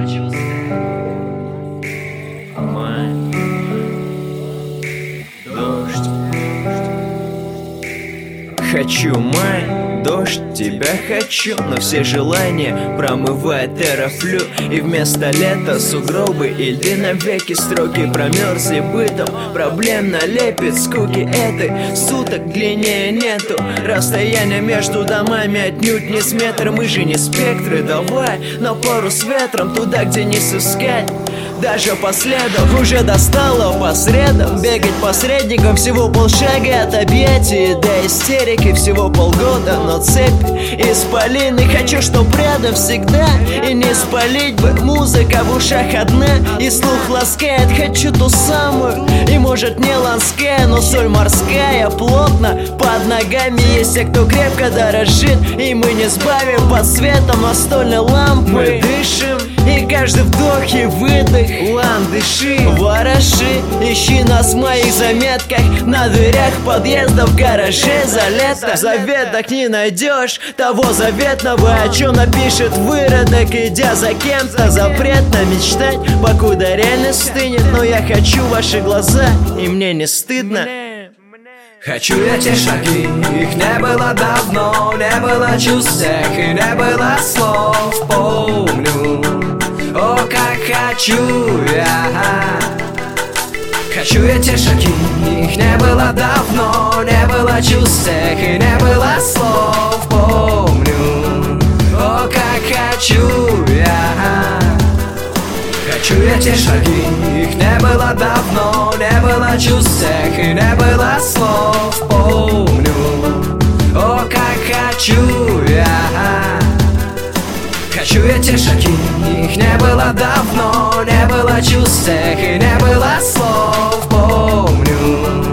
Май, дождь. Хочу май, дождь, тебя хочу, но все желания промывает терафлю. И вместо лета сугробы и льды навеки строки промерзли бытом. Проблем налепит скуки этой, суток длиннее нету. Расстояние между домами отнюдь не с метр. Мы же не спектры, давай на пару с ветром туда, где не сыскать. Даже по следам уже достало по средам бегать посредником всего полшага от объятий до истерики всего полгода. Но цепь исполины хочу, чтоб рядом всегда. И не спалить бы, музыка в ушах одна и слух ласкает. Хочу ту самую, и может не ланская, но соль морская плотно под ногами. Есть те, кто крепко дорожит, и мы не сбавим под светом настольной лампы. Мы дышим, и каждый вдох и выдох ландыши, вороши, ищи нас в моих заметках на дверях подъездов, в гараже за лето. В заветах не найдешь того заветного, о чем напишет выродок, идя за кем-то. Запретно мечтать, покуда реальность стынет. Но я хочу ваши глаза, и мне не стыдно. Хочу я те шаги, их не было давно, не было чувств тех и не было слов. Помню, о, как хочу я. Хочу я те шаги, их не было давно, не было чувств тех и не было слов. Помню, о, как хочу я. Хочу я те шаги, их не было давно, не было чувств тех и не было слов. Помню, о, как хочу я. Хочу я те шаги, их не было давно, не было чувств тех и не было слов. Помню,